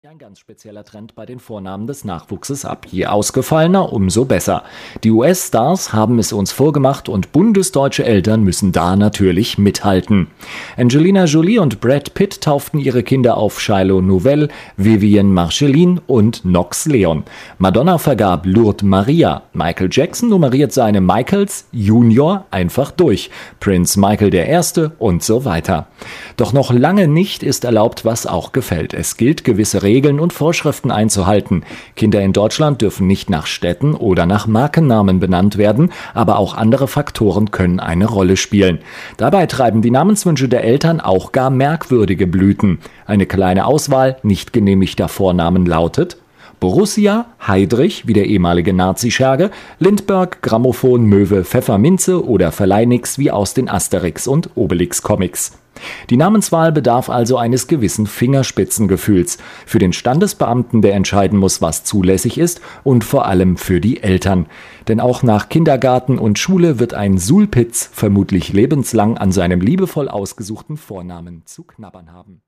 ein ganz spezieller Trend bei den Vornamen des Nachwuchses ab. Je ausgefallener, umso besser. Die US-Stars haben es uns vorgemacht und bundesdeutsche Eltern müssen da natürlich mithalten. Angelina Jolie und Brad Pitt tauften ihre Kinder auf Shiloh Novell, Vivian Marceline und Knox Leon. Madonna vergab Lourdes Maria. Michael Jackson nummeriert seine Michaels Junior einfach durch. Prince Michael I. und so weiter. Doch noch lange nicht ist erlaubt, was auch gefällt. Es gilt, gewisse Regeln und Vorschriften einzuhalten. Kinder in Deutschland dürfen nicht nach Städten oder nach Markennamen benannt werden, aber auch andere Faktoren können eine Rolle spielen. Dabei treiben die Namenswünsche der Eltern auch gar merkwürdige Blüten. Eine kleine Auswahl nicht genehmigter Vornamen lautet: Borussia, Heydrich, wie der ehemalige Nazi-Scherge, Lindbergh, Grammophon, Möwe, Pfefferminze oder Verleinix, wie aus den Asterix- und Obelix-Comics. Die Namenswahl bedarf also eines gewissen Fingerspitzengefühls. Für den Standesbeamten, der entscheiden muss, was zulässig ist, und vor allem für die Eltern. Denn auch nach Kindergarten und Schule wird ein Sulpitz vermutlich lebenslang an seinem liebevoll ausgesuchten Vornamen zu knabbern haben.